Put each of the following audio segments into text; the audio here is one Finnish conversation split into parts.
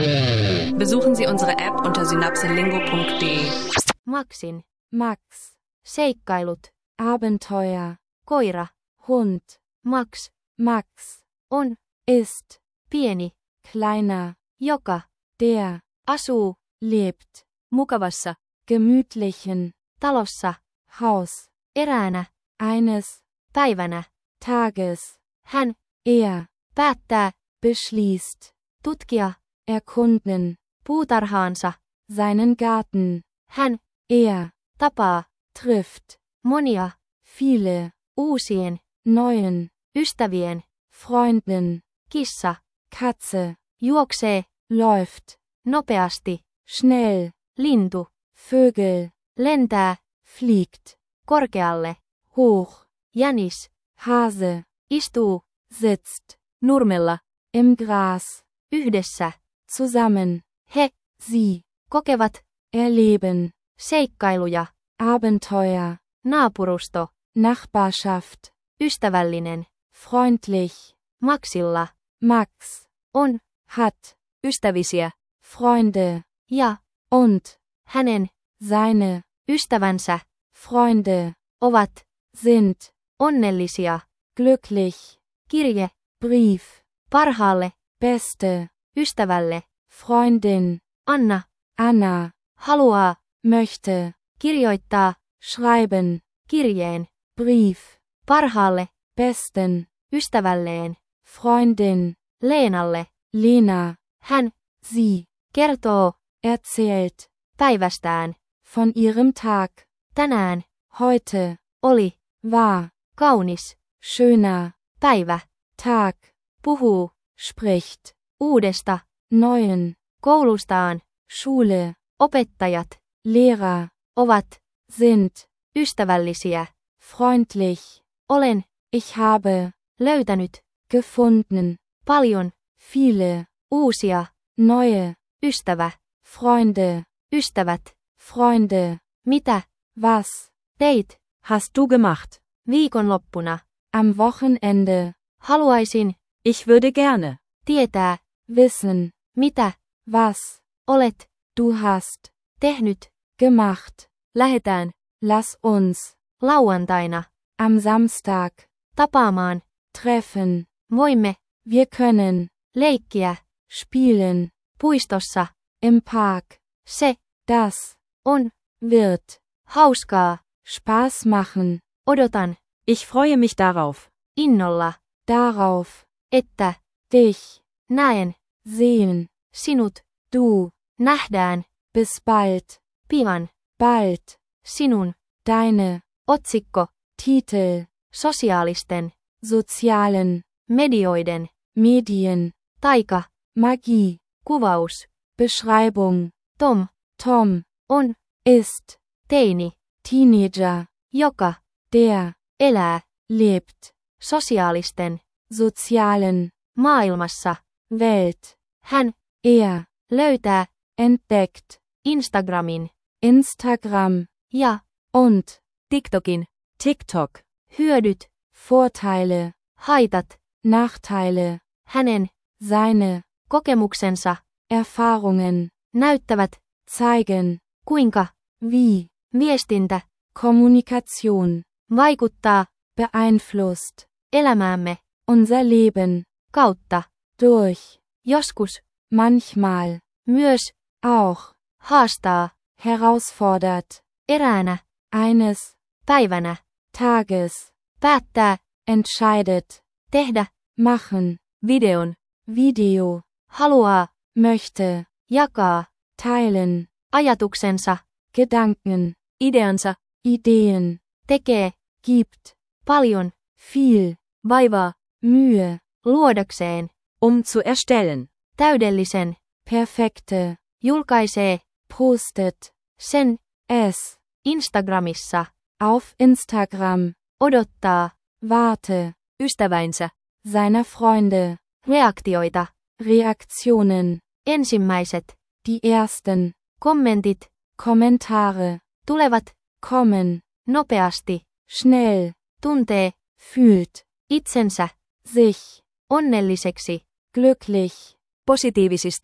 Besuchen Sie unsere App unter synapselingo.de. Maxin. Max. Seikkailut. Abenteuer. Koira. Hund. Max. Max. On. Ist. Pieni. Kleiner. Joka. Der. Asuu. Lebt. Mukavassa. Gemütlichen. Talossa. Haus. Eräänä. Eines. Päivänä. Tages. Hän. Er. Päättää. Beschließt. Tutkia. Erkunden. Puutarhaansa. Seinen Garten. Hän. Er. Tapaa. Trifft. Monia. Viele. Uusien. Neuen. Ystävien. Freunden. Kissa. Katze. Juoksee. Läuft. Nopeasti. Schnell. Lintu. Vögel. Lentää. Fliegt. Korkealle. Hoch. Jänis. Hase. Istuu. Sitzt. Nurmella. Im Gras. Yhdessä. Zusammen. He. Sie. Kokevat. Erleben. Seikkailuja. Abenteuer. Naapurusto. Nachbarschaft. Ystävällinen. Freundlich. Maxilla. Max. On. Hat. Ystävisiä. Freunde. Ja. Und. Hänen. Seine. Ystävänsä. Freunde. Ovat. Sind. Onnellisia. Glücklich. Kirje. Brief. Parhaalle. Beste. Ystävälle. Freundin. Anna. Anna. Haluaa. Möchte. Kirjoittaa. Schreiben. Kirjeen. Brief. Parhaalle. Besten. Ystävälleen. Freundin. Leenalle. Lena. Hän. Sie. Kertoo. Erzählt. Päivästään. Von ihrem Tag. Tänään. Heute. Oli. War. Kaunis. Schöner. Päivä. Tag. Puhuu. Spricht. Uudesta. Neuen. Koulustaan. Schule. Opettajat. Lehrer. Ovat. Sind. Ystävällisiä. Freundlich. Olen. Ich habe. Löytänyt. Gefunden. Paljon. Viele. Uusia. Neue. Ystävä. Freunde. Ystävät. Freunde. Mitä? Was. Teit. Hast du gemacht? Viikonloppuna. Am Wochenende. Haluaisin. Ich würde gerne. Tietää. Wissen. Mitä? Was. Olet. Du hast. Tehnyt. Gemacht. Lähetään. Lass uns. Lauantaina. Am Samstag. Tapaamaan. Treffen. Voimme. Wir können. Leikkiä. Spielen. Puistossa. Im Park. Se. Das. On. Wird. Hauskaa. Spaß machen. Odotan. Ich freue mich darauf. Innolla. Darauf. Että. Dich. Näen. Sehen. Sinut. Du. Nähdään. Bis bald. Pian. Bald. Sinun. Deine. Otsikko. Titel. Sosiaalisten. Sozialen. Medioiden. Medien. Taika. Magie. Kuvaus. Beschreibung. Tom. Tom. On. Ist. Teini. Teenager. Joka. Der. Elää. Lebt. Sosiaalisten. Sozialen. Maailmassa. Welt. Hän. Er. Löytää. Entdeckt. Instagramin. Instagram. Ja. Und. TikTokin. TikTok. Hyödyt. Vorteile. Haitat. Nachteile. Hänen. Seine. Kokemuksensa. Erfahrungen. Näyttävät. Zeigen. Kuinka. Wie. Viestintä. Kommunikation. Vaikuttaa. Beeinflusst. Elämäämme. Unser Leben. Kautta. Durch. Joskus. Manchmal. Myös. Auch. Haastaa. Herausfordert. Eräänä. Eines. Päivänä. Tages. Päättää. Entscheidet. Tehdä. Machen. Videon. Video. Haluaa. Möchte. Jakaa. Teilen. Ajatuksensa. Gedanken. Ideansa. Ideen. Tekee. Gibt. Paljon. Viel. Vaivaa. Mühe. Luodakseen. Zu erstellen. Täydellisen. Perfekte. Julkaisee. Postet. Sen. Es. Instagramissa. Auf Instagram. Odottaa. Warte. Ystäväinsä. Seiner Freunde. Reaktioita. Reaktionen. Ensimmäiset. Die ersten. Kommentit. Kommentare. Tulevat. Kommen. Nopeasti. Schnell. Tuntee. Fühlt. Itsensä. Sich. Onnelliseksi. Glücklich. Positiivisista.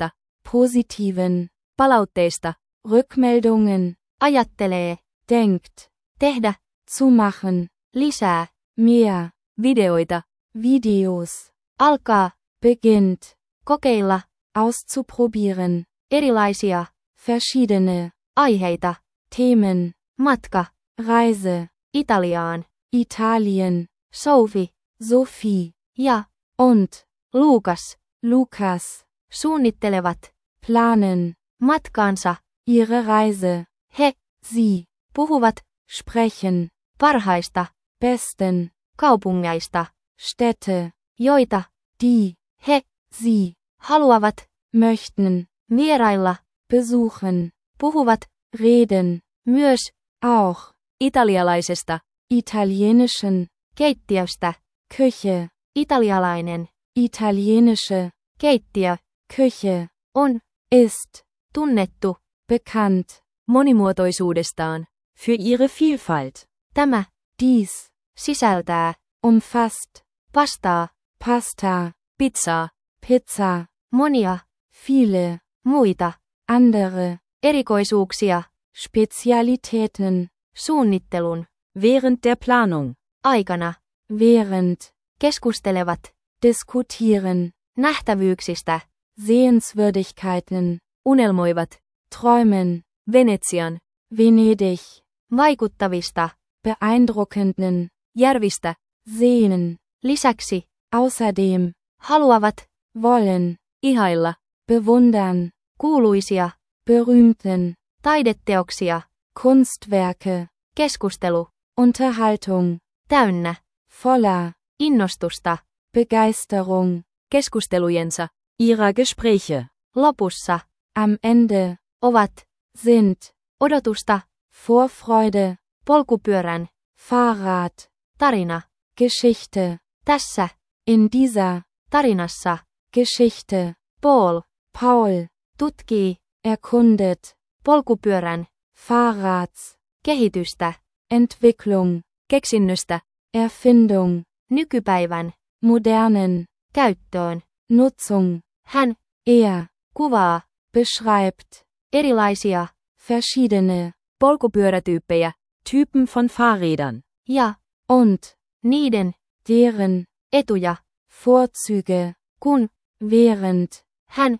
positiven, palautteista, Rückmeldungen, ajattelee, denkt, tehdä, zumachen, lisää, mehr, videoita, Videos, alkaa, beginnt, kokeilla, auszuprobieren, erilaisia, verschiedene, aiheita, Themen, matka, Reise, Italiaan, Italien, Sophie Sophie ja und Luukas Lukas suunnittelevat planen matkaansa. ihre Reise. He Sie puhuvat sprechen parhaista besten kaupungeista, Städte, joita die he sie haluavat möchten vierailla, besuchen, puhuvat reden, myös auch italialaisesta, italienischen keittiöstä. Küche, Italialainen italienische keittiö Küche on ist tunnettu. bekannt monimuotoisuudestaan, für ihre Vielfalt. Tämä dies sisältää umfasst pastaa, Pasta, Pizzaa, Pizza, monia viele muita andere erikoisuuksia Spezialitäten suunnittelun während der Planung, aikana, während keskustelevat diskutieren, nähtävyyksistä, Sehenswürdigkeiten, unelmoivat, träumen, Venetsian, Venedig, vaikuttavista, beeindruckenden, järvistä, sehen, lisäksi außerdem, haluavat wollen, ihailla, bewundern, kuuluisia berühmten, taideteoksia, Kunstwerke, keskustelu, Unterhaltung, täynnä, voller innostusta, Begeisterung, keskustelujensa, ihrer Gespräche, lopussa, am Ende, ovat, sind, odotusta, Vorfreude, polkupyörän, Fahrrad, tarina, Geschichte, tässä, in dieser tarinassa, Geschichte, Paul, Paul, tutkii, erkundet, polkupyörän, Fahrrads, kehitystä, Entwicklung, keksinnöstä, Erfindung, nykypäivän, modernen, käyttöön, Nutzung, hän, kuvaa, beschreibt, erilaisia, verschiedene, polkupyörätyyppejä, Typen von Fahrrädern, ja, und, niiden, deren, etuja, Vorzüge, kun, während, hän,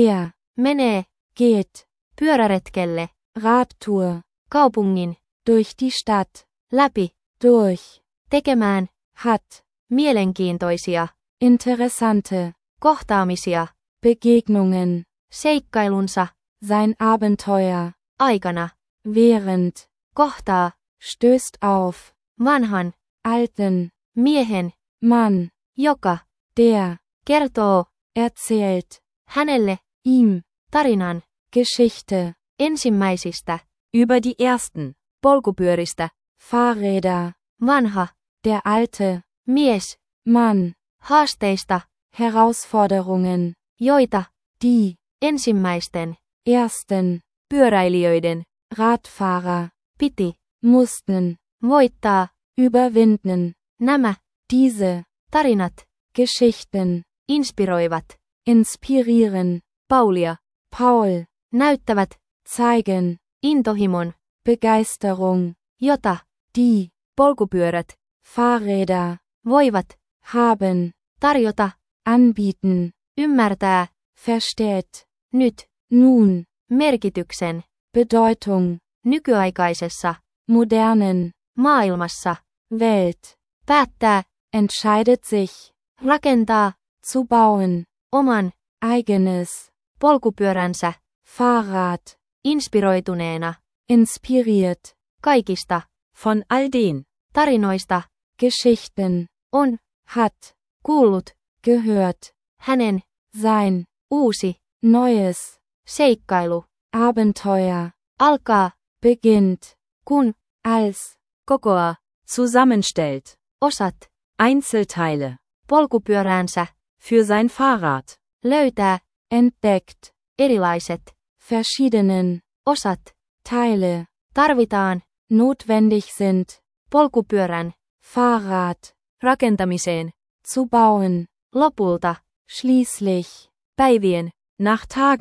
menee, geht, pyöräretkelle, Radtour, kaupungin, durch die Stadt, läpi, durch, tekemään, hat, mielenkiintoisia, interessante, kohtaamisia, Begegnungen, seikkailunsa, sein Abenteuer, aikana, während, kohtaa, stößt auf, vanhan, alten, miehen, Mann, joka, der, kertoo, erzählt, hänelle, ihm, tarinan, Geschichte, ensimmäisistä, über die ersten, polkupyöristä, Fahrräder, vanha, der alte, mies, Mann, haasteista, Herausforderungen, joita, die, ensimmäisten, ersten, pyöräilijöiden, Radfahrer, piti, mussten, voittaa, überwinden, nämä, diese, tarinat, Geschichten, inspiroivat, inspirieren, Paulia, Paul, näyttävät, zeigen, intohimon, Begeisterung, jota, die, polkupyörät, Fahrräder, voivat, haben, tarjota, anbieten, ymmärtää, versteht, nyt, nun, merkityksen, Bedeutung, nykyaikaisessa, modernen, maailmassa, Welt, päättää, entscheidet sich, rakentaa, zu bauen, oman, eigenes, polkupyöränsä, Fahrrad, inspiroituneena, inspiriert, kaikista, von all den, tarinoista, Geschichten, on, hat, kuullut, gehört, hänen, sein, uusi, neues, seikkailu, Abenteuer, alkaa, beginnt, kun, als, kokoaa, zusammenstellt, osat, Einzelteile, polkupyöräänsä, für sein Fahrrad, löytää, entdeckt, erilaiset, verschiedenen, osat, Teile, tarvitaan, notwendig sind, polkupyörän, Fahrrad, rakentamiseen, zu bauen, lopulta, schließlich, päivien, nach Tagen,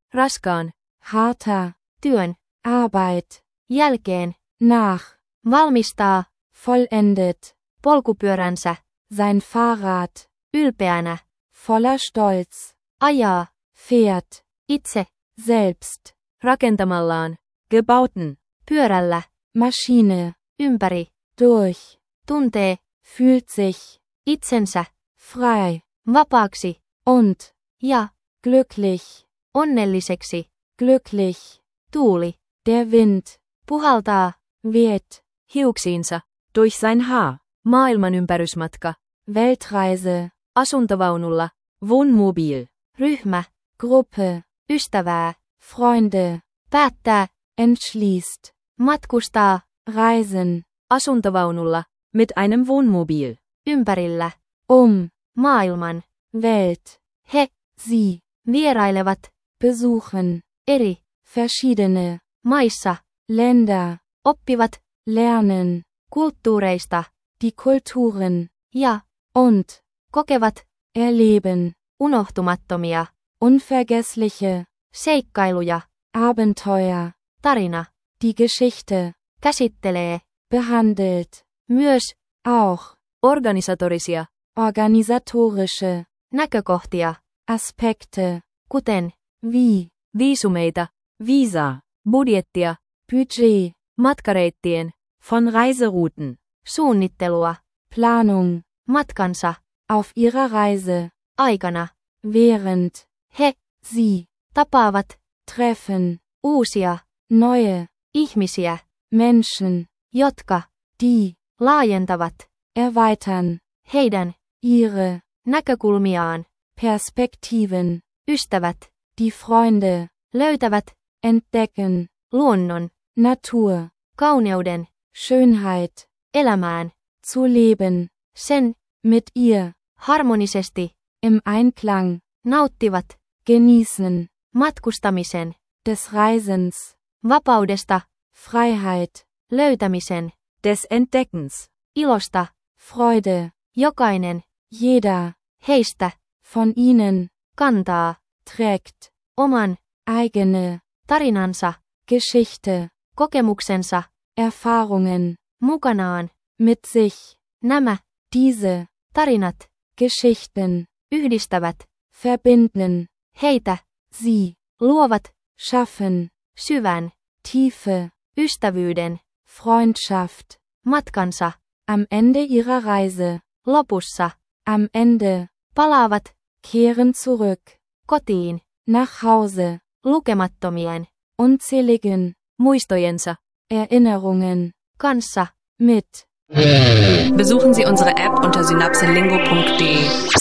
raskaan, harter, työn, Arbeit, jälkeen, nach, valmistaa, vollendet, polkupyöränsä, sein Fahrrad, ylpeänä, voller Stolz, ajaa, fährt, itse, selbst, rakentamallaan, gebauten, pyörällä, Maschine, ympäri, durch, tuntee, fühlt sich, itsensä, frei, vapaaksi, und, ja, glücklich, onnelliseksi, glücklich, tuuli, der Wind, puhaltaa, weht, hiuksiinsa, durch sein Haar, maailman ympärysmatka, Weltreise, asuntovaunulla, Wohnmobil, ryhmä, Gruppe, ystävää, Freunde, päättää, entschließt, matkustaa, reisen, asuntovaunulla, mit einem Wohnmobil, ympärillä, maailman, Welt, he, sie, vierailevat, besuchen, eri, verschiedene, maissa, Länder, oppivat, lernen, kulttuureista, die Kulturen, ja, und, kokevat, erleben, unohtumattomia, unvergessliche, seikkailuja, Abenteuer, tarina, die Geschichte, käsittelee, behandelt, myös, auch, organisatorisia, organisatorische, näkökohtia, Aspekte, kuten, wie, viisumeita, viisaa, budjettia, Budget, matkareittien, von Reiserouten, suunnittelua, Planung, matkansa, auf ihrer Reise, aikana, während, he, sie, tapaavat, treffen, uusia, neue, ihmisiä, Menschen, jotka, die, laajentavat, erweitern, heidän, ihre, näkökulmiaan, Perspektiven, ystävät, die Freunde, löytävät, entdecken, luonnon, Natur, kauneuden, Schönheit, elämään, zu leben, sen, mit ihr, harmonisesti, im Einklang, nauttivat, genießen, matkustamisen, des Reisens, vapaudesta, Freiheit, löytämisen, des Entdeckens, ilosta, Freude, jokainen, jeder, heistä, von ihnen, kantaa, trägt, oman, eigene, tarinansa, Geschichte, kokemuksensa, Erfahrungen, mukanaan, mit sich, nämä, diese, tarinat, Geschichten, yhdistävät, verbinden, heitä, sie, luovat, schaffen, syvän, tiefe, ystävyyden, Freundschaft, matkansa, am Ende ihrer Reise, lopussa, am Ende, palaavat, kehren zurück, kotiin, nach Hause, lukemattomien, unzähligen, muistojensa, Erinnerungen, kanssa. mit. Besuchen Sie unsere App unter synapselingo.de.